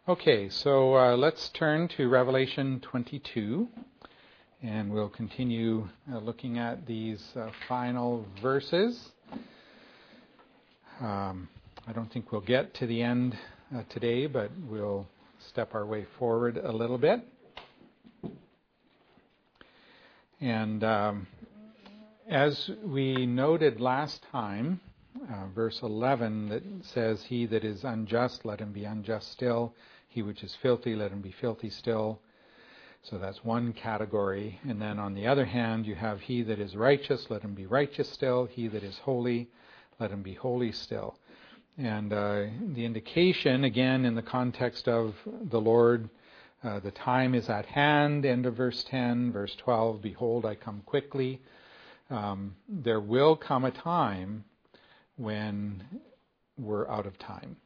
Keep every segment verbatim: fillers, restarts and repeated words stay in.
Okay, so uh, let's turn to Revelation twenty-two, and we'll continue uh, looking at these uh, final verses. Um, I don't think we'll get to the end uh, today, but we'll step our way forward a little bit. And um, as we noted last time, uh, verse eleven that says, "He that is unjust, let him be unjust still. He which is filthy, let him be filthy still." So that's one category. And then on the other hand, you have, "He that is righteous, let him be righteous still. He that is holy, let him be holy still." And uh, the indication, again, in the context of the Lord, uh, the time is at hand, end of verse ten, verse twelve, "Behold, I come quickly." Um, there will come a time when we're out of time.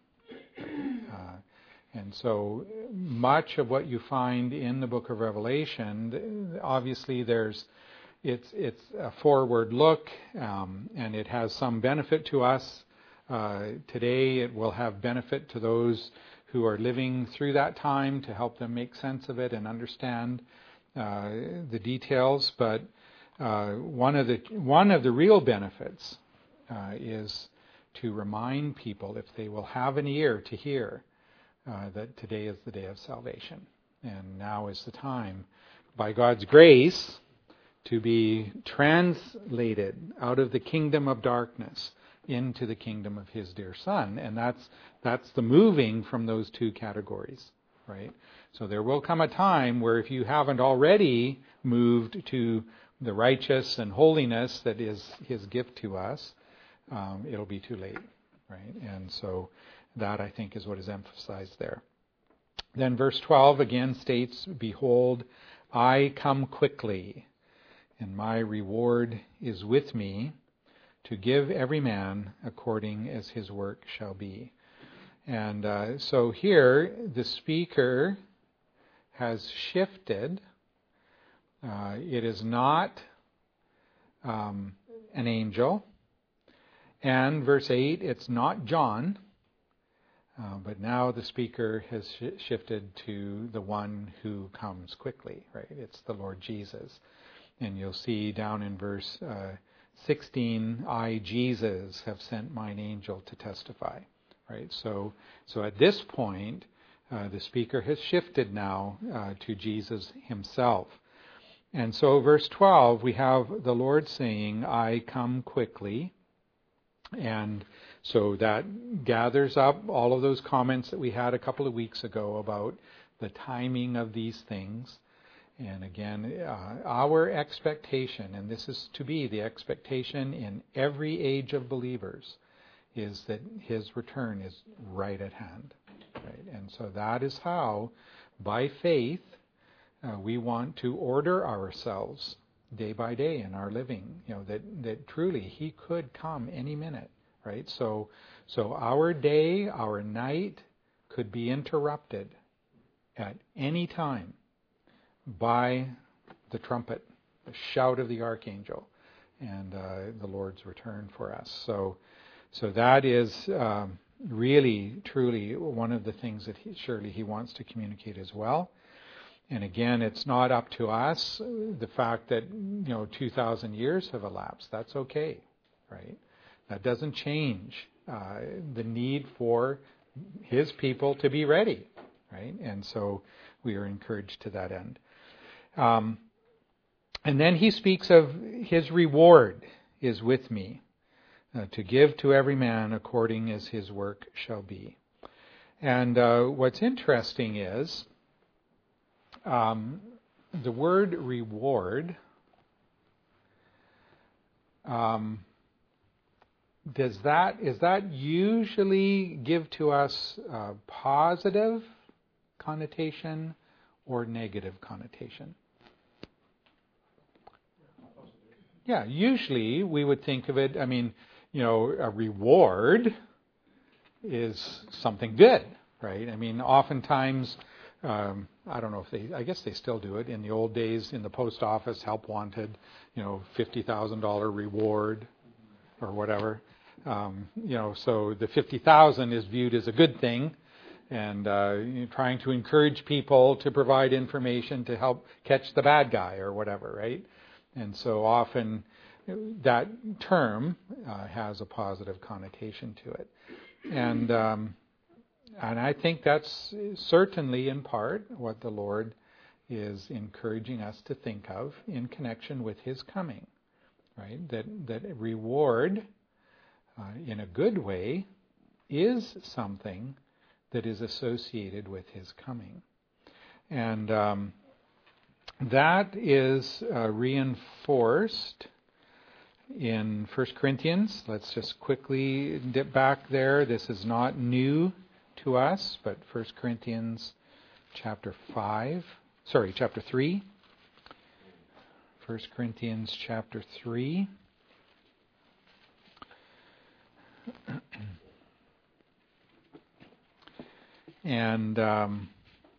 Uh, and so much of what you find in the book of Revelation, obviously there's it's it's a forward look, um, and it has some benefit to us. Uh, today it will have benefit to those who are living through that time to help them make sense of it and understand uh, the details. But uh, one of the one of the real benefits uh, is to remind people, if they will have an ear to hear, uh, that today is the day of salvation, and now is the time, by God's grace, to be translated out of the kingdom of darkness into the kingdom of His dear Son. And that's that's the moving from those two categories, right? So there will come a time where, if you haven't already moved to the righteous and holiness that is His gift to us, um, it'll be too late, right? And so that, I think, is what is emphasized there. Then verse twelve again states, "Behold, I come quickly, and my reward is with me, to give every man according as his work shall be." And uh, so here the speaker has shifted. Uh, it is not um, an angel. And verse eight, it's not John. Uh, but now the speaker has sh- shifted to the one who comes quickly, right? It's the Lord Jesus. And you'll see down in verse uh, sixteen, "I, Jesus, have sent mine angel to testify." Right? So, so at this point, uh, the speaker has shifted now uh, to Jesus Himself. And so verse twelve, we have the Lord saying, "I come quickly." And so that gathers up all of those comments that we had a couple of weeks ago about the timing of these things. And again, uh, our expectation, and this is to be the expectation in every age of believers, is that His return is right at hand. Right? And so that is how, by faith, uh, we want to order ourselves day by day in our living. You know, that, that truly He could come any minute. Right? So, so our day, our night could be interrupted at any time by the trumpet, the shout of the archangel, and uh, the Lord's return for us. So, so that is um, really, truly one of the things that he, surely He wants to communicate as well. And again, it's not up to us. The fact that, you know, two thousand years have elapsed, that's okay, right? That doesn't change uh, the need for His people to be ready, right? And so we are encouraged to that end. Um, and then he speaks of His reward is with me, uh, to give to every man according as his work shall be. And uh, what's interesting is um, the word reward, um, does that is that usually give to us a positive connotation or negative connotation? Yeah, usually we would think of it, I mean, you know, a reward is something good, right? I mean, oftentimes, um, I don't know if they, I guess they still do it. In the old days, in the post office, help wanted, you know, fifty thousand dollars reward or whatever. Um, you know, so the fifty thousand is viewed as a good thing. and uh, trying to encourage people to provide information to help catch the bad guy or whatever, right? And so often that term uh, has a positive connotation to it. And um, and I think that's certainly in part what the Lord is encouraging us to think of in connection with His coming, right? That that reward uh, in a good way is something that is associated with His coming. And um, that is uh, reinforced in First Corinthians. Let's just quickly dip back there. This is not new to us, but First Corinthians chapter five, sorry, chapter three. First Corinthians chapter three. And um,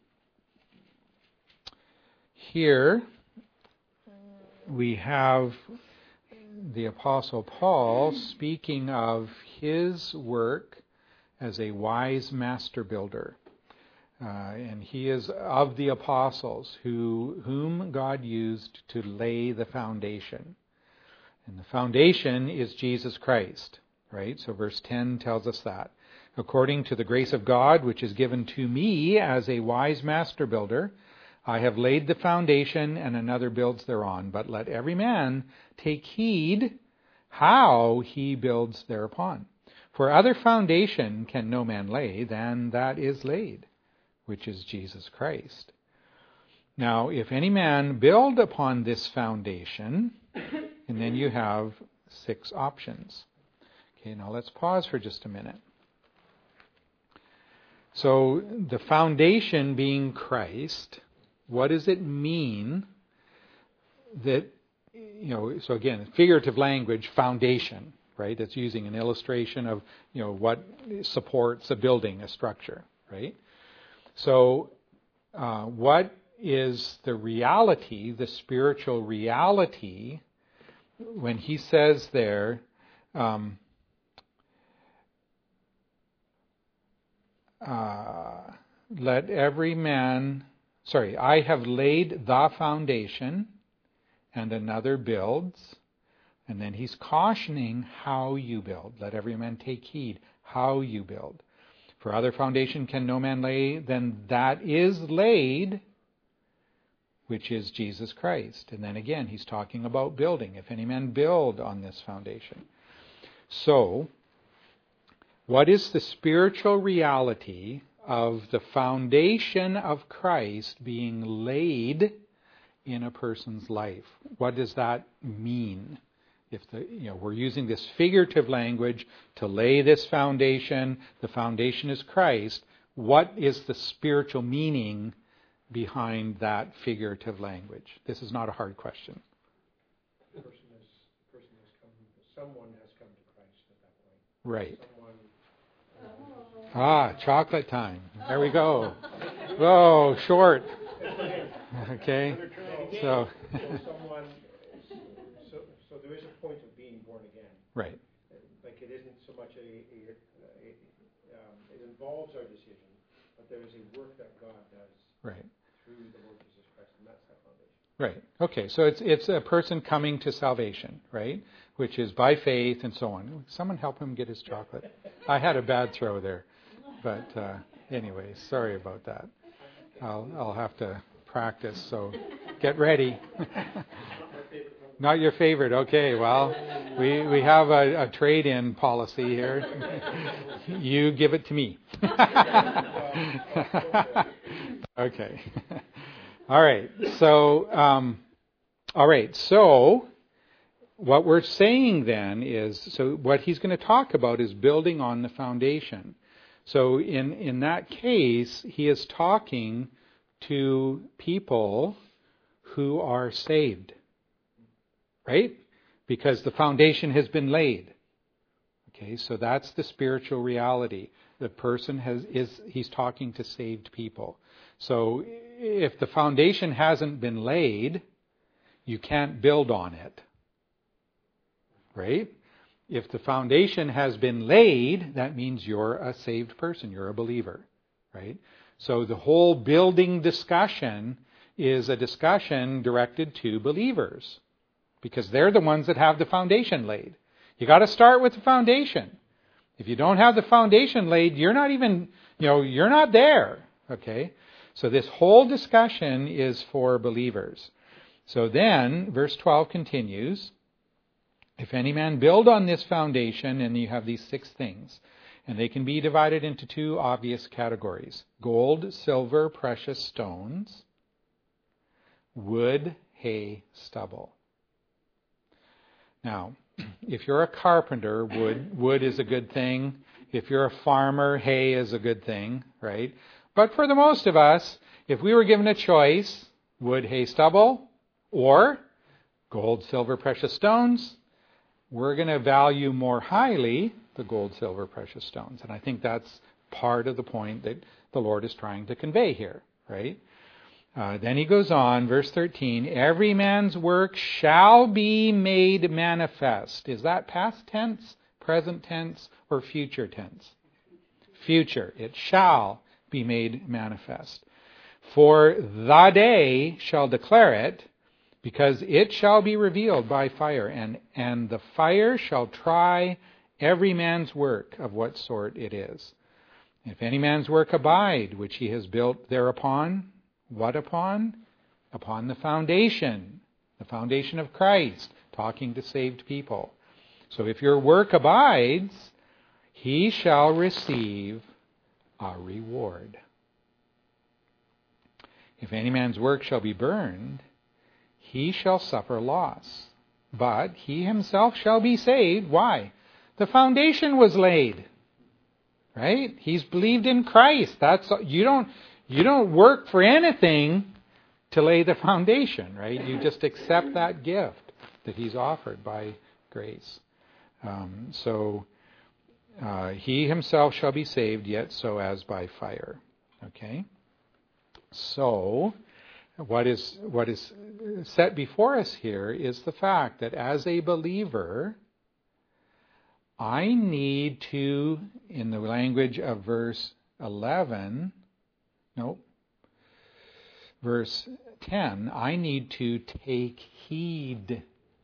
here we have the Apostle Paul speaking of his work as a wise master builder. Uh, and he is of the apostles who whom God used to lay the foundation. And the foundation is Jesus Christ, right? So verse ten tells us that. According to the grace of God, which is given to me as a wise master builder, I have laid the foundation, and another builds thereon. But let every man take heed how he builds thereupon. For other foundation can no man lay than that is laid, which is Jesus Christ. Now, if any man build upon this foundation, and then you have six options. Okay, now let's pause for just a minute. So, the foundation being Christ, what does it mean that, you know, so again, figurative language, foundation, right? It's using an illustration of, you know, what supports a building, a structure, right? So, uh, what is the reality, the spiritual reality, when he says there, um, uh, let every man, sorry, I have laid the foundation, and another builds. And then he's cautioning how you build. Let every man take heed how you build. For other foundation can no man lay than that is laid, which is Jesus Christ. And then again, he's talking about building. If any man build on this foundation. So, what is the spiritual reality of the foundation of Christ being laid in a person's life? What does that mean? If the, you know, we're using this figurative language to lay this foundation, the foundation is Christ, what is the spiritual meaning behind that figurative language? This is not a hard question. The person has, the person has come, someone has come to Christ at that point. Right. Someone, ah, chocolate time. There we go. Whoa, short. Okay. So. someone, so, so there is a point of being born again. Right. Like it isn't so much a, a, a um, it involves our decision, but there is a work that God does. Right. Through the Lord Jesus Christ, and that's that foundation. Right. Okay. So it's it's a person coming to salvation, right? Which is by faith and so on. Someone help him get his chocolate. I had a bad throw there, but uh, anyway, sorry about that. I'll I'll have to practice. So get ready. Not your favorite. Okay. Well, we we have a, a trade-in policy here. You give it to me. Okay. All right. So, um, all right. So, what we're saying then is, so what he's going to talk about is building on the foundation. So, in in that case, he is talking to people who are saved, right? Because the foundation has been laid. Okay. So that's the spiritual reality. The person has is he's talking to saved people. So if the foundation hasn't been laid, you can't build on it. Right? If the foundation has been laid, that means you're a saved person, you're a believer. right? So the whole building discussion is a discussion directed to believers, because they're the ones that have the foundation laid. You got to start with the foundation. If you don't have the foundation laid, you're not even, you know, you're not there, okay? So this whole discussion is for believers. So then, verse twelve continues, if any man build on this foundation, and you have these six things, and they can be divided into two obvious categories: gold, silver, precious stones, wood, hay, stubble. Now, if you're a carpenter, wood wood is a good thing. If you're a farmer, hay is a good thing, right? But for the most of us, if we were given a choice, wood, hay, stubble, or gold, silver, precious stones, we're going to value more highly the gold, silver, precious stones. And I think that's part of the point that the Lord is trying to convey here, right? Uh, then he goes on, verse thirteen, every man's work shall be made manifest. Is that past tense, present tense, or future tense? Future. It shall be made manifest. For the day shall declare it, because it shall be revealed by fire, and, and the fire shall try every man's work of what sort it is. If any man's work abide, which he has built thereupon, what upon? Upon the foundation, the foundation of Christ, talking to saved people. So if your work abides, he shall receive a reward. If any man's work shall be burned, he shall suffer loss, but he himself shall be saved. Why? The foundation was laid, right? He's believed in Christ. That's you don't you don't work for anything to lay the foundation, right? You just accept that gift that he's offered by grace. Um, so uh, he himself shall be saved, yet so as by fire. Okay. So, what is what is set before us here is the fact that as a believer, I need to, in the language of verse eleven, no, verse ten, I need to take heed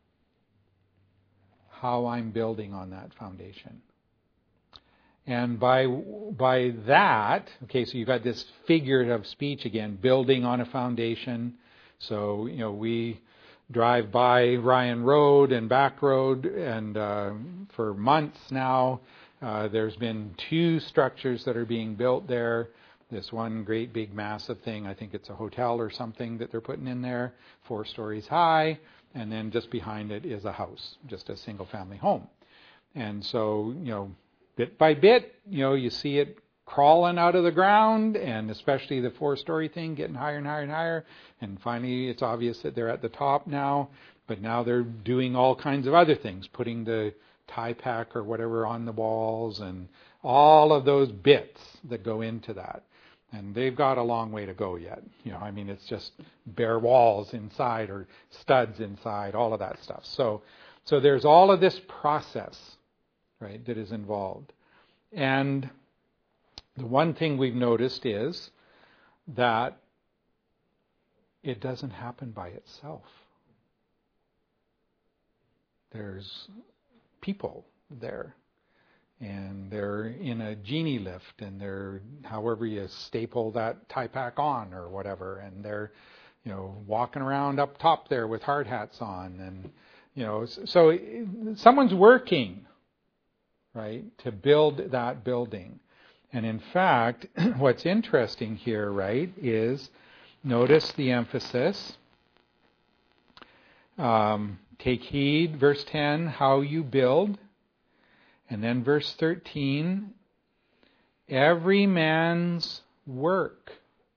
how I'm building on that foundation. And by by that, okay, so you've got this figurative speech again, building on a foundation. So, you know, we drive by Ryan Road and Back Road, and uh, for months now, uh, there's been two structures that are being built there. This one great big massive thing, I think it's a hotel or something that they're putting in there, four stories high, and then just behind it is a house, just a single family home. And so, you know, bit by bit, you know, you see it crawling out of the ground, and especially the four-story thing getting higher and higher and higher. And finally, it's obvious that they're at the top now, but now they're doing all kinds of other things, putting the tie pack or whatever on the walls and all of those bits that go into that. And they've got a long way to go yet. You know, I mean, it's just bare walls inside or studs inside, all of that stuff. So, so there's all of this process, right, that is involved. And the one thing we've noticed is that it doesn't happen by itself. There's people there, and they're in a genie lift, and they're however you staple that tie pack on or whatever, and they're, you know, walking around up top there with hard hats on, and, you know, so someone's working, right, to build that building. And in fact, what's interesting here, right, is notice the emphasis. Um, take heed, verse ten, how you build. And then verse thirteen, every man's work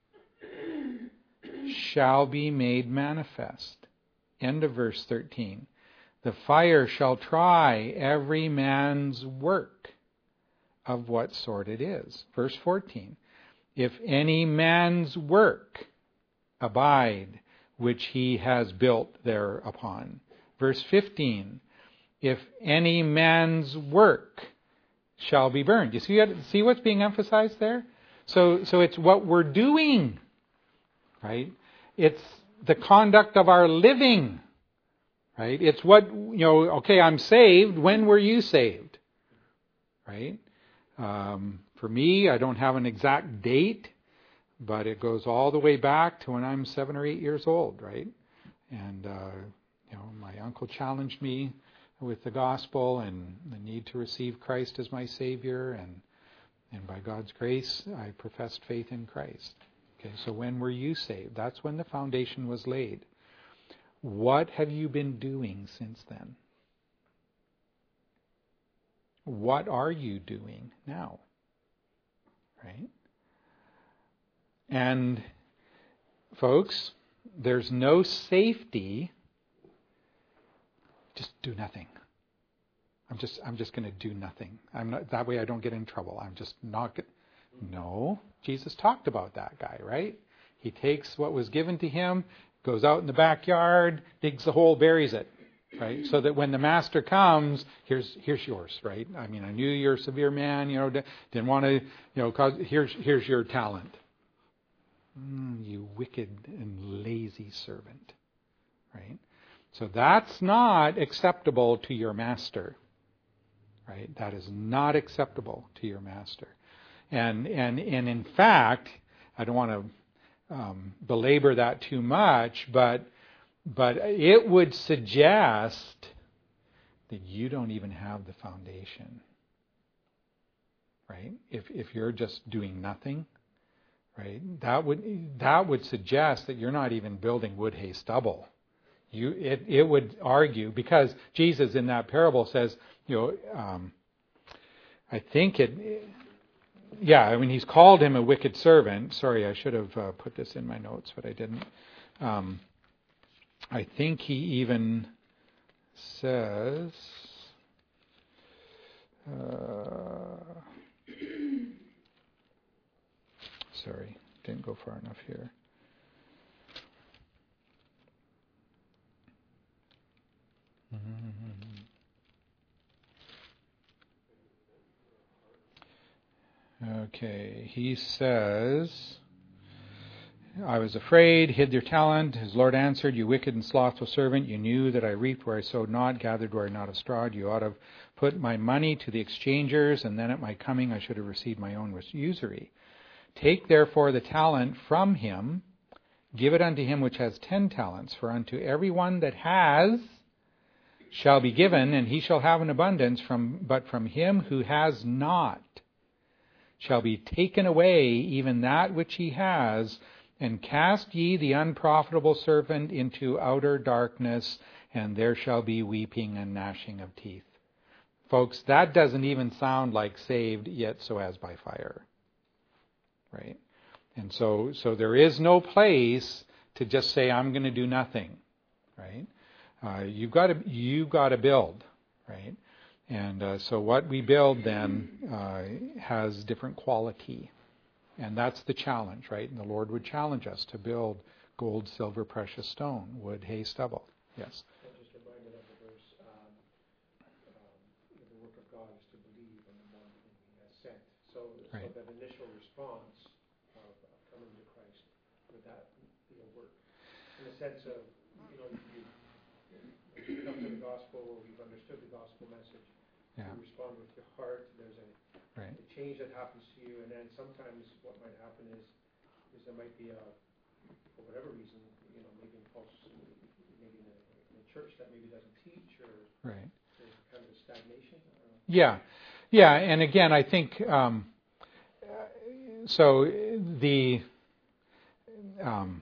shall be made manifest. End of verse thirteen. The fire shall try every man's work of what sort it is. Verse fourteen. If any man's work abide, which he has built thereupon. Verse fifteen. If any man's work shall be burned. You see, see what's being emphasized there? So, so it's what we're doing, right? It's the conduct of our living, right? It's what, you know, okay, I'm saved. When were you saved? Right? Um, for me, I don't have an exact date, but it goes all the way back to when I'm seven or eight years old, right? And, uh, you know, my uncle challenged me with the gospel and the need to receive Christ as my Savior, and and by God's grace, I professed faith in Christ. Okay, so when were you saved? That's when the foundation was laid. What have you been doing since then? What are you doing now? Right? And folks, there's no safety. Just do nothing. I'm just I'm just going to do nothing. I'm not, that way I don't get in trouble. I'm just not get, No, Jesus talked about that guy, right? He takes what was given to him, goes out in the backyard, digs a hole, buries it, right? So that when the master comes, here's here's yours, right? I mean, I knew you're a severe man, you know, didn't want to, you know, cause here's here's your talent. Mm, you wicked and lazy servant, right? So that's not acceptable to your master. Right? That is not acceptable to your master. And and and in fact, I don't want to um, belabor that too much, but but it would suggest that you don't even have the foundation. Right? If if you're just doing nothing, right? That would that would suggest that you're not even building wood, hay, stubble. You it it would argue, because Jesus in that parable says, you know, um, I think it, yeah, I mean, he's called him a wicked servant. Sorry, I should have uh, put this in my notes, but I didn't. Um, I think he even says, uh, sorry, didn't go far enough here. Mm-hmm. Okay, he says, I was afraid, hid your talent. His Lord answered, you wicked and slothful servant, you knew that I reaped where I sowed not, gathered where I not have strawed. You ought to have put my money to the exchangers, and then at my coming I should have received my own usury. Take therefore the talent from him, give it unto him which has ten talents, for unto every one that has shall be given, and he shall have an abundance, from but from him who has not shall be taken away even that which he has. And cast ye the unprofitable servant into outer darkness, and there shall be weeping and gnashing of teeth. Folks, that doesn't even sound like saved, yet so as by fire. Right? And so so there is no place to just say, I'm going to do nothing. Right? Uh, you've got to you've got to build. Right? And uh, so what we build then uh, has different quality. And that's the challenge, right? And the Lord would challenge us to build gold, silver, precious stone, wood, hay, stubble. Yes? I'm just reminded of the verse, um, um, the work of God is to believe in the one whom he has sent. So, right. So that initial response of, of coming to Christ, would that be a work? In the sense of, you know, you, you come to the gospel, or we've understood the gospel message, yeah. You respond with your heart, there's a, right. a change that happens to you, and then sometimes what might happen is is there might be a, for whatever reason, you know, maybe impulse, maybe in a, in a church that maybe doesn't teach, or right. there's kind of a stagnation. Yeah, yeah, and again, I think um, so. The um,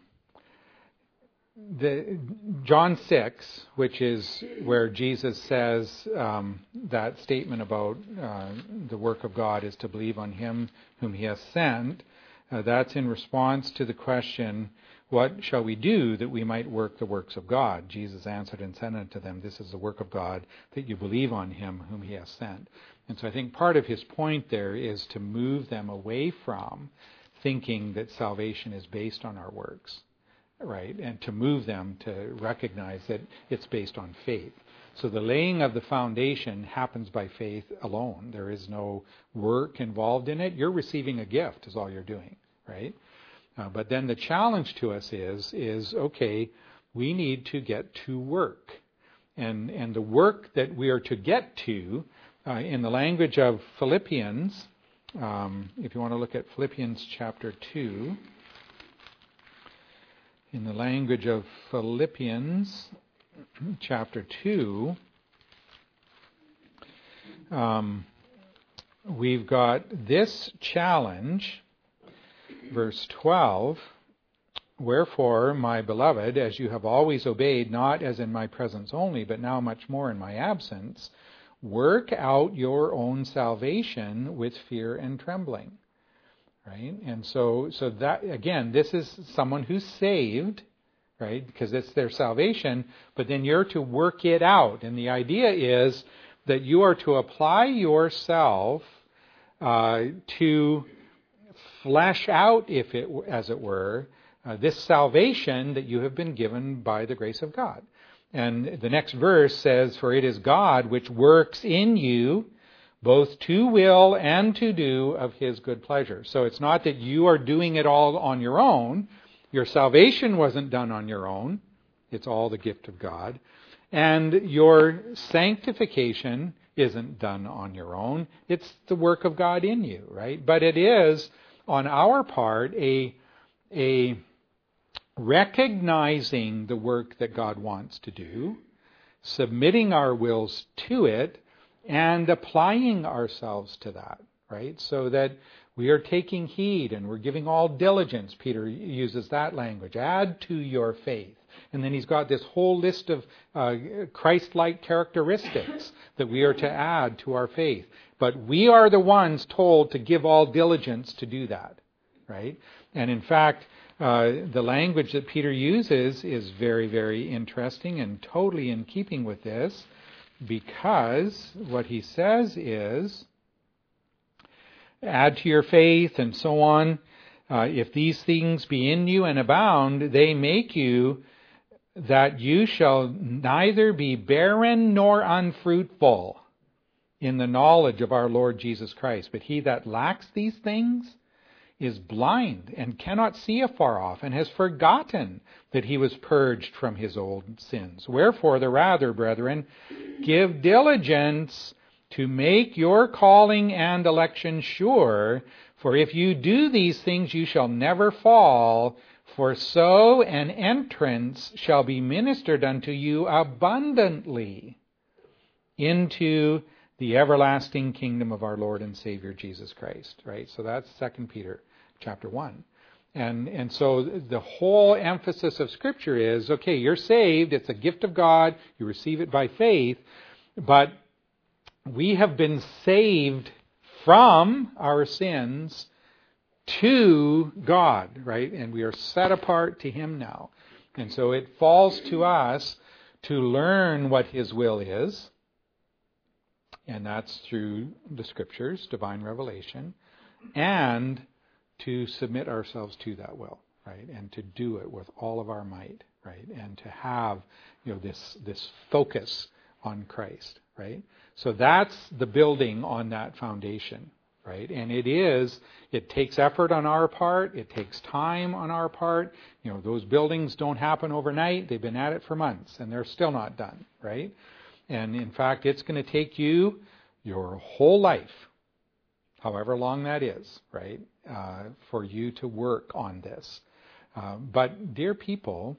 The John six, which is where Jesus says um, that statement about uh, the work of God is to believe on him whom he has sent, uh, that's in response to the question, what shall we do that we might work the works of God? Jesus answered and said unto them, this is the work of God, that you believe on him whom he has sent. And so I think part of his point there is to move them away from thinking that salvation is based on our works. Right, and to move them to recognize that it's based on faith. So the laying of the foundation happens by faith alone. There is no work involved in it. You're receiving a gift is all you're doing, right? Uh, but then the challenge to us is, is okay, we need to get to work. And, and the work that we are to get to, uh, in the language of Philippians, um, if you want to look at Philippians chapter two, in the language of Philippians chapter two, um, we've got this challenge, verse twelve, wherefore, my beloved, as you have always obeyed, not as in my presence only, but now much more in my absence, work out your own salvation with fear and trembling. Right? And so, so that, again, this is someone who's saved, right? Because it's their salvation, but then you're to work it out. And the idea is that you are to apply yourself uh, to flesh out, if it, as it were, uh, this salvation that you have been given by the grace of God. And the next verse says, for it is God which works in you both to will and to do of his good pleasure. So it's not that you are doing it all on your own. Your salvation wasn't done on your own. It's all the gift of God. And your sanctification isn't done on your own. It's the work of God in you, right? But it is, on our part, a, a recognizing the work that God wants to do, submitting our wills to it, and applying ourselves to that, right? So that we are taking heed and we're giving all diligence. Peter uses that language. Add to your faith. And then he's got this whole list of uh, Christ-like characteristics that we are to add to our faith. But we are the ones told to give all diligence to do that, right? And in fact, uh, the language that Peter uses is very, very interesting and totally in keeping with this. Because what he says is, add to your faith and so on. Uh, if these things be in you and abound, they make you that you shall neither be barren nor unfruitful in the knowledge of our Lord Jesus Christ. But he that lacks these things is blind and cannot see afar off, and has forgotten that he was purged from his old sins. Wherefore, the rather, brethren, give diligence to make your calling and election sure. For if you do these things, you shall never fall. For so an entrance shall be ministered unto you abundantly into the everlasting kingdom of our Lord and Savior Jesus Christ. Right? So that's Second Peter chapter one. And and so the whole emphasis of Scripture is, okay, you're saved. It's a gift of God. You receive it by faith. But we have been saved from our sins to God, right? And we are set apart to Him now. And so it falls to us to learn what His will is. And that's through the Scriptures, divine revelation. And to submit ourselves to that will, right? And to do it with all of our might, right? And to have, you know, this this focus on Christ, right? So that's the building on that foundation, right? And it is, it takes effort on our part, it takes time on our part. You know, those buildings don't happen overnight. They've been at it for months, and they're still not done, right? And in fact, it's going to take you your whole life, however long that is, right, uh, for you to work on this. Uh, but, dear people,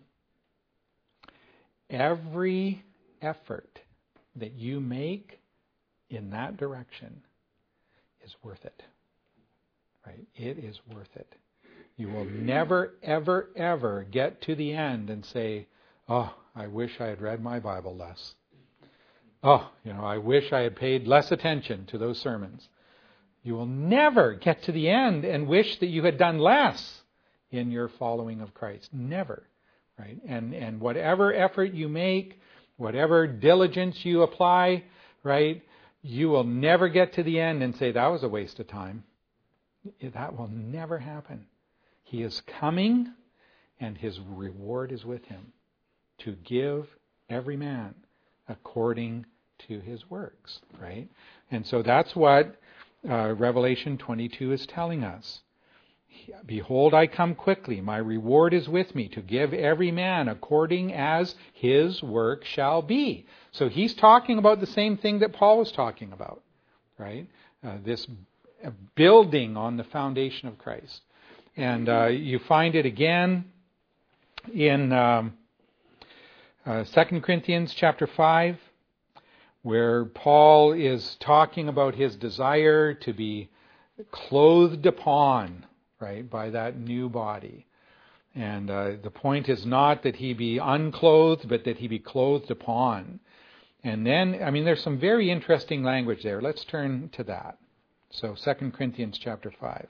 every effort that you make in that direction is worth it, right? It is worth it. You will never, ever, ever get to the end and say, oh, I wish I had read my Bible less. Oh, you know, I wish I had paid less attention to those sermons. You will never get to the end and wish that you had done less in your following of Christ. Never, right? And and whatever effort you make, whatever diligence you apply, right, you will never get to the end and say, that was a waste of time. That will never happen. He is coming, and His reward is with Him to give every man according to his works, right? And so that's what uh, Revelation twenty-two is telling us. Behold, I come quickly. My reward is with me to give every man according as his work shall be. So he's talking about the same thing that Paul was talking about, right? Uh, this building on the foundation of Christ. And uh, you find it again in um, uh, Second Corinthians chapter five, where Paul is talking about his desire to be clothed upon, right, by that new body. And uh, the point is not that he be unclothed, but that he be clothed upon. And then, I mean, there's some very interesting language there. Let's turn to that. So, Second Corinthians chapter five.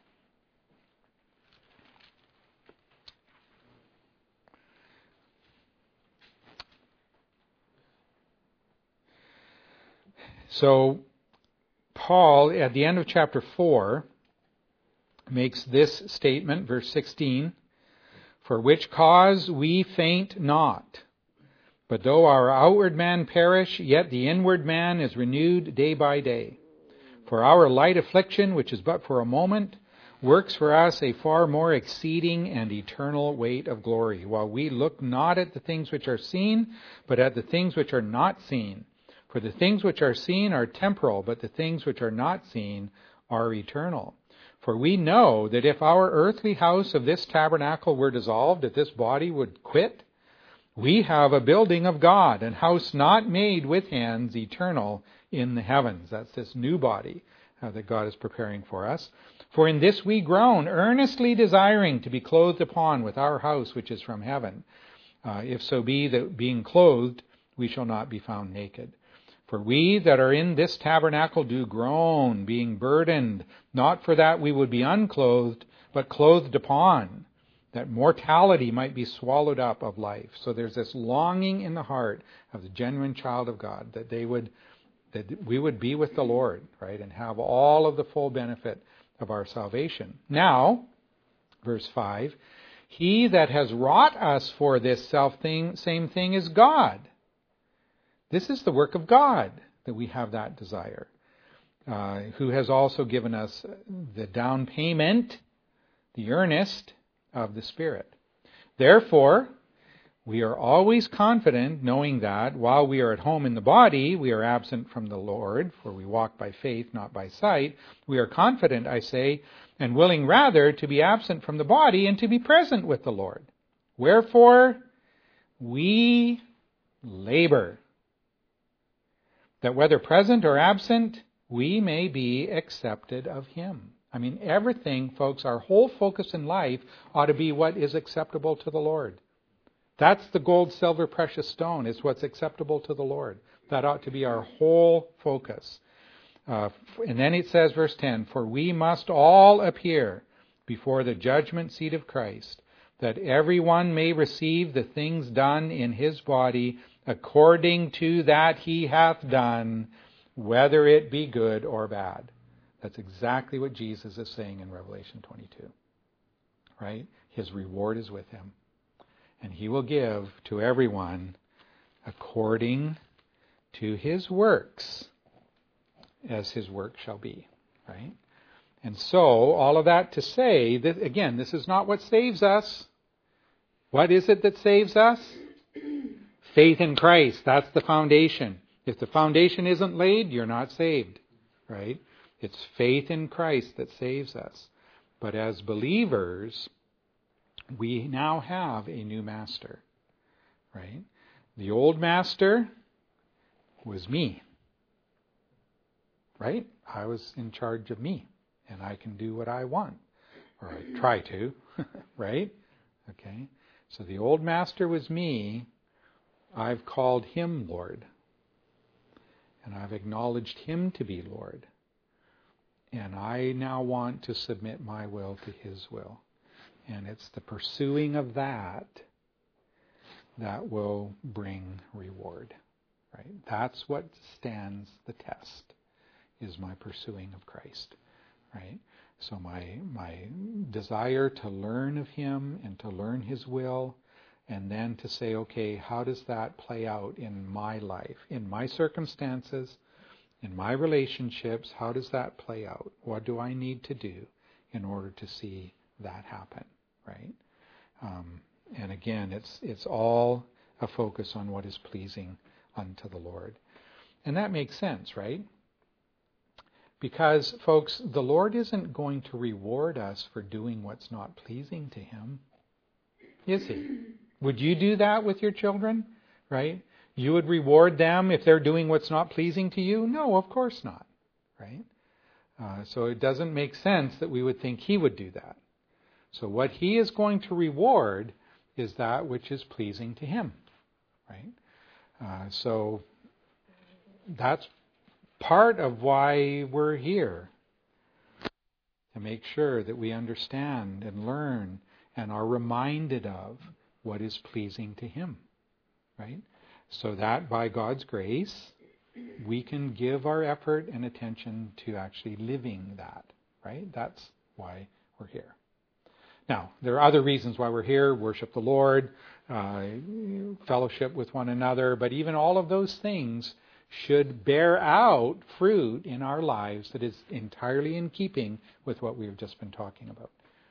So, Paul, at the end of chapter four, makes this statement, verse sixteen, for which cause we faint not. But though our outward man perish, yet the inward man is renewed day by day. For our light affliction, which is but for a moment, works for us a far more exceeding and eternal weight of glory, while we look not at the things which are seen, but at the things which are not seen. For the things which are seen are temporal, but the things which are not seen are eternal. For we know that if our earthly house of this tabernacle were dissolved, if this body would quit, we have a building of God, an house not made with hands, eternal in the heavens. That's this new body uh, that God is preparing for us. For in this we groan, earnestly desiring to be clothed upon with our house which is from heaven. Uh, if so be that being clothed, we shall not be found naked. For we that are in this tabernacle do groan, being burdened, not for that we would be unclothed, but clothed upon, that mortality might be swallowed up of life. So there's this longing in the heart of the genuine child of God, that they would, that we would be with the Lord, right, and have all of the full benefit of our salvation. Now, verse five, he that has wrought us for this self thing, same thing is God. This is the work of God, that we have that desire, uh, who has also given us the down payment, the earnest of the Spirit. Therefore, we are always confident, knowing that while we are at home in the body, we are absent from the Lord, for we walk by faith, not by sight. We are confident, I say, and willing rather to be absent from the body and to be present with the Lord. Wherefore, we labor, that whether present or absent, we may be accepted of Him. I mean, everything, folks, our whole focus in life ought to be what is acceptable to the Lord. That's the gold, silver, precious stone. It's what's acceptable to the Lord. That ought to be our whole focus. Uh, and then it says, verse ten, for we must all appear before the judgment seat of Christ, that everyone may receive the things done in his body according to that he hath done, whether it be good or bad. That's exactly what Jesus is saying in Revelation twenty-two. Right? His reward is with him. And he will give to everyone according to his works, as his work shall be. Right? And so, all of that to say, that again, this is not what saves us. What is it that saves us? Faith in Christ. That's the foundation. If the foundation isn't laid, you're not saved. Right? It's faith in Christ that saves us. But as believers, we now have a new master. Right? The old master was me. Right? I was in charge of me. And I can do what I want. Or I try to. Right? Okay? So the old master was me. I've called him Lord. And I've acknowledged him to be Lord. And I now want to submit my will to his will. And it's the pursuing of that that will bring reward. Right? That's what stands the test, is my pursuing of Christ. Right? So my my desire to learn of him and to learn his will and then to say, okay, how does that play out in my life, in my circumstances, in my relationships? How does that play out? What do I need to do in order to see that happen, right? Um, and again, it's it's all a focus on what is pleasing unto the Lord. And that makes sense, right? Because, folks, the Lord isn't going to reward us for doing what's not pleasing to Him, is He? Would you do that with your children, right? You would reward them if they're doing what's not pleasing to you? No, of course not, right? Uh, so it doesn't make sense that we would think He would do that. So what He is going to reward is that which is pleasing to Him, right? Uh, so that's part of why we're here, to make sure that we understand and learn and are reminded of what is pleasing to Him, right? So that by God's grace, we can give our effort and attention to actually living that, right? That's why we're here. Now, there are other reasons why we're here: worship the Lord, uh, fellowship with one another, but even all of those things should bear out fruit in our lives that is entirely in keeping with what we've just been talking about.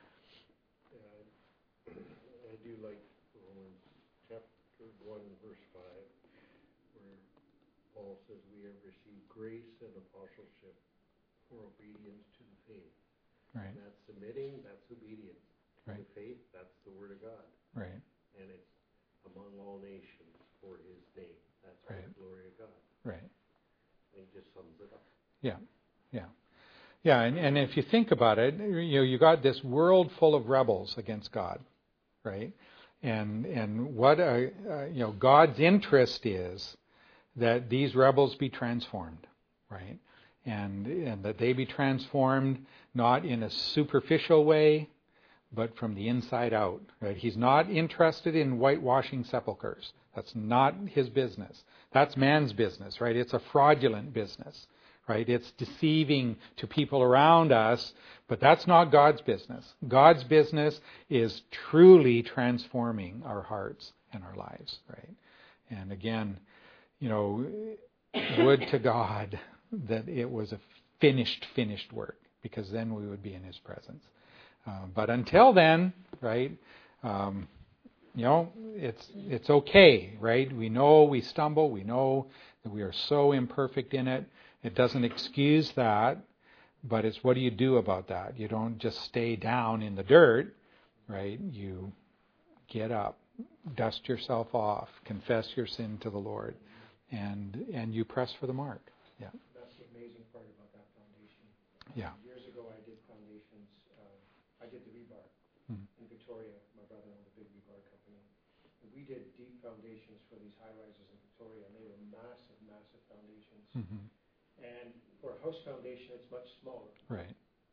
Yeah, I do like Romans chapter one, verse five, where Paul says we have received grace and apostleship for obedience to the faith. Right. And that's submitting, that's obedience. Right. The faith, that's the Word of God. Right. And it's among all nations for His name. That's right. the glory of God. Right. And he just sums it up. Yeah, yeah. Yeah, and, and if you think about it, you know, you got this world full of rebels against God, right? And and what a, uh, you know, God's interest is that these rebels be transformed, right? And and that they be transformed not in a superficial way, but from the inside out, right? He's not interested in whitewashing sepulchres. That's not His business. That's man's business, right? It's a fraudulent business, right? It's deceiving to people around us, but that's not God's business. God's business is truly transforming our hearts and our lives, right? And again, you know, would to God that it was a finished, finished work, because then we would be in His presence. Uh, but until then, right, um, you know, it's it's okay, right? We know we stumble. We know that we are so imperfect in it. It doesn't excuse that, but it's what do you do about that? You don't just stay down in the dirt, right? You get up, dust yourself off, confess your sin to the Lord, and and you press for the mark. Yeah. That's the amazing part about that foundation. Yeah. Years ago, I did foundations. Uh, I did the rebar Mm-hmm. in Victoria. My brother owned a big rebar company. And we did deep foundations for these high rises in Victoria, and they were massive, massive foundations. Mm-hmm. And for a house foundation, it's much smaller. Right.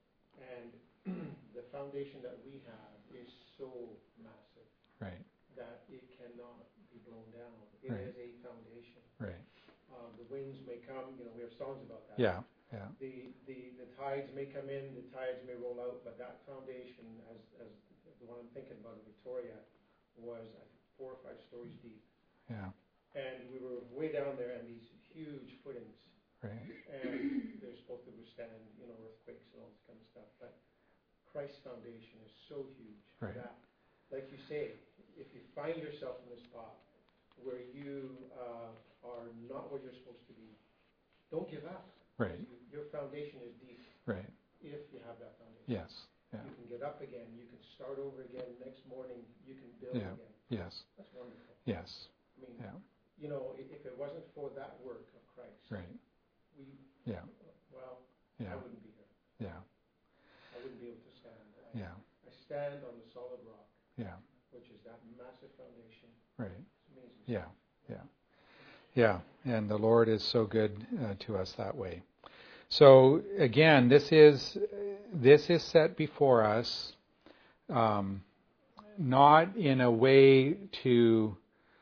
And the foundation that we have is so massive Right. that it cannot be blown down. It Right. is a foundation. Right. Um, the winds may come, you know, we have songs about that. Yeah. Yeah. The, the, the tides may come in, the tides may roll out, but that foundation, as, as the one I'm thinking about in Victoria, was I think, four or five stories deep. Yeah. And we were way down there, and these huge footings, Right. and they're supposed to withstand, you know, earthquakes and all this kind of stuff. But Christ's foundation is so huge Right. that, like you say, if you find yourself in this spot where you uh, are not where you're supposed to be, don't give up. Right. You, your foundation is deep. Right. If you have that foundation. Yes. Yeah. You can get up again. You can start over again. Next morning, you can build Yeah. again. Yes. That's wonderful. Yes. I mean, Yeah. you know, if, if it wasn't for that work of Christ, Right. we, Yeah. well, Yeah. I wouldn't be here. Yeah. I wouldn't be able to stand. I, Yeah. I stand on the solid rock, Yeah. which is that massive foundation. Right. It's amazing. Yeah. Yeah. Yeah. And the Lord is so good uh, to us that way. So again, this is this is set before us, um, not in a way to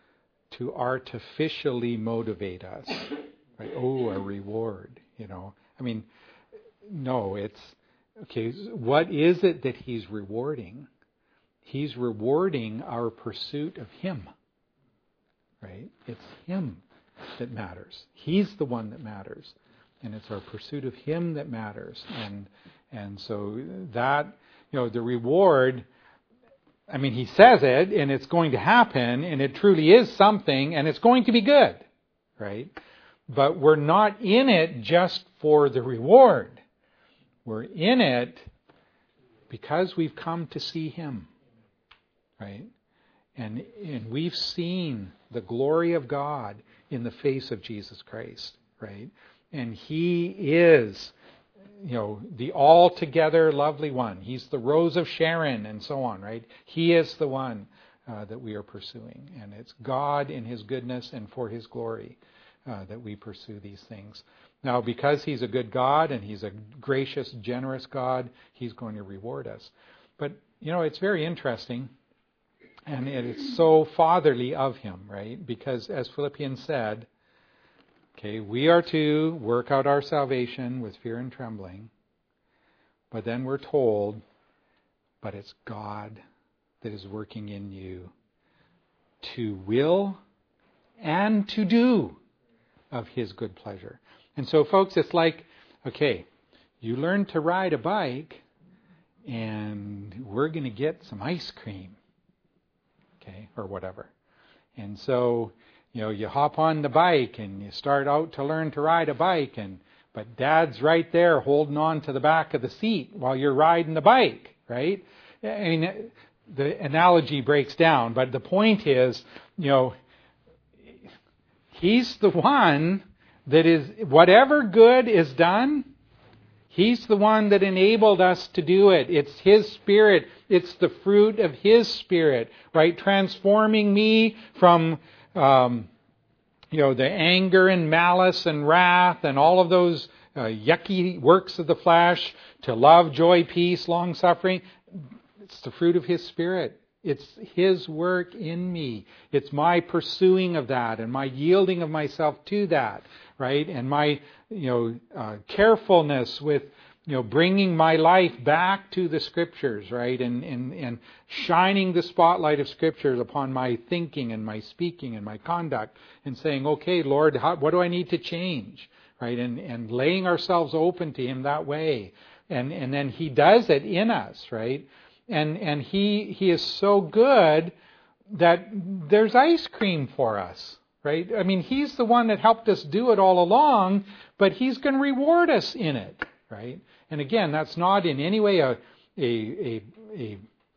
to artificially motivate us, right? Oh, a reward, you know. I mean, no, it's okay. What is it that He's rewarding? He's rewarding our pursuit of Him. Right? It's Him that matters. He's the one that matters. And it's our pursuit of Him that matters. And and so that, you know, the reward, I mean, He says it, and it's going to happen, and it truly is something, and it's going to be good. Right? But we're not in it just for the reward. We're in it because we've come to see Him. Right? And, and we've seen the glory of God in the face of Jesus Christ. Right? And He is, you know, the altogether lovely one. He's the Rose of Sharon and so on, right? He is the one uh, that we are pursuing. And it's God in His goodness and for His glory uh, that we pursue these things. Now, because He's a good God and He's a gracious, generous God, He's going to reward us. But, you know, it's very interesting. And it is so fatherly of Him, right? Because as Philippians said, okay, we are to work out our salvation with fear and trembling. But then we're told, but it's God that is working in you to will and to do of His good pleasure. And so, folks, it's like, okay, you learn to ride a bike, and we're going to get some ice cream, okay, or whatever. And so, you know, you hop on the bike and you start out to learn to ride a bike, and but Dad's right there holding on to the back of the seat while you're riding the bike, right? I mean, the analogy breaks down, but the point is, you know, He's the one that is, whatever good is done, He's the one that enabled us to do it. It's His Spirit. It's the fruit of His Spirit, right? Transforming me from Um, you know, the anger and malice and wrath and all of those uh, yucky works of the flesh to love, joy, peace, long-suffering. It's the fruit of His Spirit. It's His work in me. It's my pursuing of that and my yielding of myself to that, right? And my, you know, uh, carefulness with, you know, bringing my life back to the Scriptures, right? And, and, and shining the spotlight of Scriptures upon my thinking and my speaking and my conduct and saying, okay, Lord, how, what do I need to change, right? And, and laying ourselves open to Him that way. And, and then He does it in us, right? And, and He, He is so good that there's ice cream for us, right? I mean, He's the one that helped us do it all along, but He's going to reward us in it, right? And again, that's not in any way a a a a,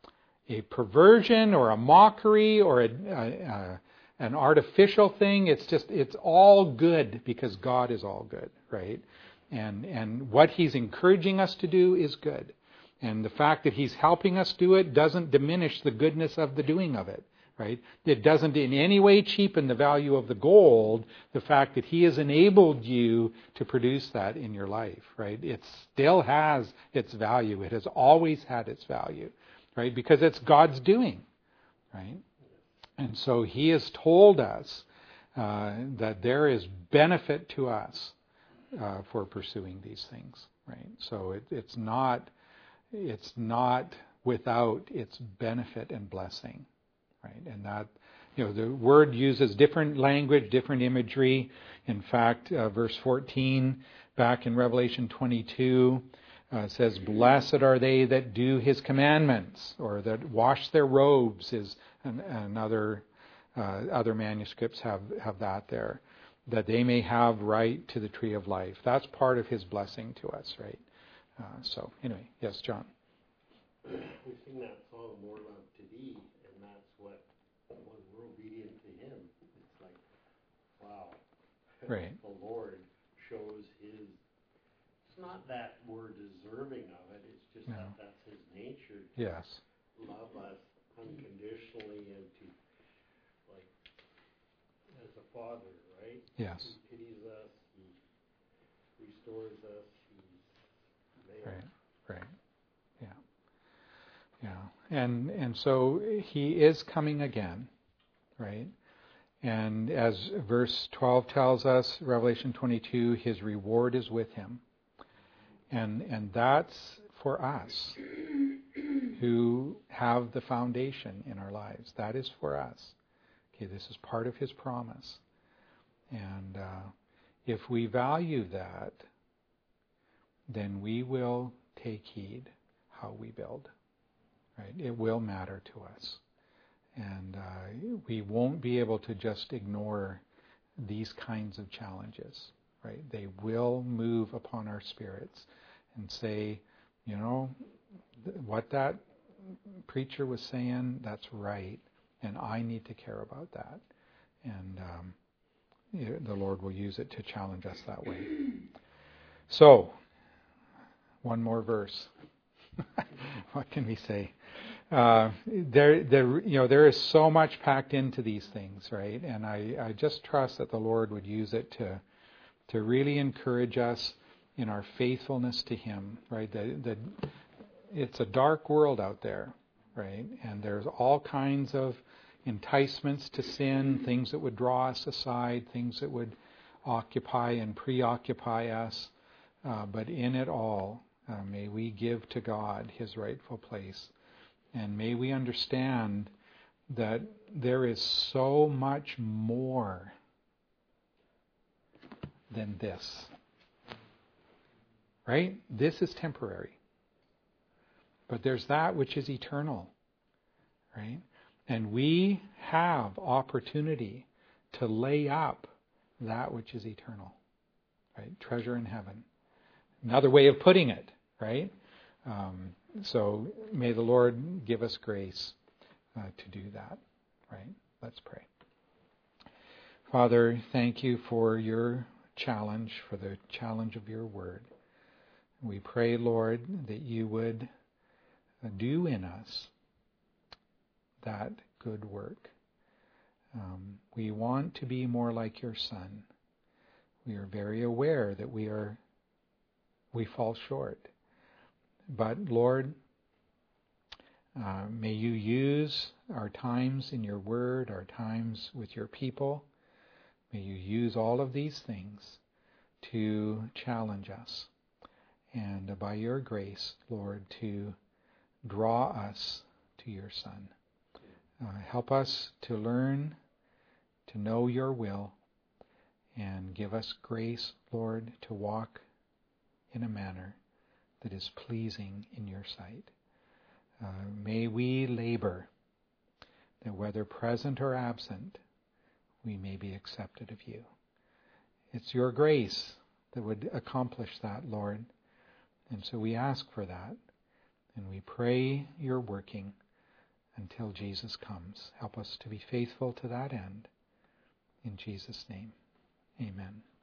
a perversion or a mockery or a, a, a, an artificial thing. It's just, it's all good because God is all good, right? And and what He's encouraging us to do is good. And the fact that He's helping us do it doesn't diminish the goodness of the doing of it, right? It doesn't in any way cheapen the value of the gold, the fact that He has enabled you to produce that in your life, right? It still has its value. It has always had its value, right? Because it's God's doing, right? And so He has told us uh, that there is benefit to us uh, for pursuing these things, right? So it, it's not, it's not without its benefit and blessing. Right, and that, you know, the word uses different language, different imagery. In fact, uh, verse fourteen, back in Revelation twenty-two, uh, says, "Blessed are they that do His commandments," or that wash their robes. Is an, another uh, other manuscripts have have that there, that they may have right to the tree of life. That's part of His blessing to us, right? Uh, so, anyway, yes, John. We sing that song, "More Love to Thee." When we're obedient to Him, it's like, wow. Right. The Lord shows His, it's not that we're deserving of it, it's just no. that that's His nature to yes. love us unconditionally and to, like, as a father, right? Yes. He pities us, He restores us, He's there. Right, right. Yeah. Yeah, and and so He is coming again, right? And as verse twelve tells us, Revelation twenty-two, His reward is with Him. And and that's for us who have the foundation in our lives. That is for us. Okay, this is part of his promise. And uh, if we value that, then we will take heed how we build. Right? It will matter to us. And uh, we won't be able to just ignore these kinds of challenges. Right? They will move upon our spirits and say, you know, th- what that preacher was saying, that's right, and I need to care about that. And um, you know, the Lord will use it to challenge us that way. So, one more verse. What can we say? Uh, there, there, you know, there is so much packed into these things, right? And I, I just trust that the Lord would use it to, to really encourage us in our faithfulness to Him, right? The, the, it's a dark world out there, right? And there's all kinds of enticements to sin, things that would draw us aside, things that would occupy and preoccupy us. Uh, but in it all, uh, may we give to God His rightful place. And may we understand that there is so much more than this. Right? This is temporary. But there's that which is eternal. Right? And we have opportunity to lay up that which is eternal. Right? Treasure in heaven. Another way of putting it, right? Um, so may the Lord give us grace uh, to do that, right? Let's pray. Father, thank you for your challenge, for the challenge of your word. We pray, Lord, that you would do in us that good work. Um, we want to be more like your Son. We are very aware that we are we fall short. But Lord, uh, may you use our times in your word, our times with your people. May you use all of these things to challenge us. And uh, by your grace, Lord, to draw us to your Son. Uh, help us to learn to know your will, and give us grace, Lord, to walk in a manner that is pleasing in your sight. Uh, may we labor that whether present or absent, we may be accepted of you. It's your grace that would accomplish that, Lord. And so we ask for that. And we pray your working until Jesus comes. Help us to be faithful to that end. In Jesus' name, amen.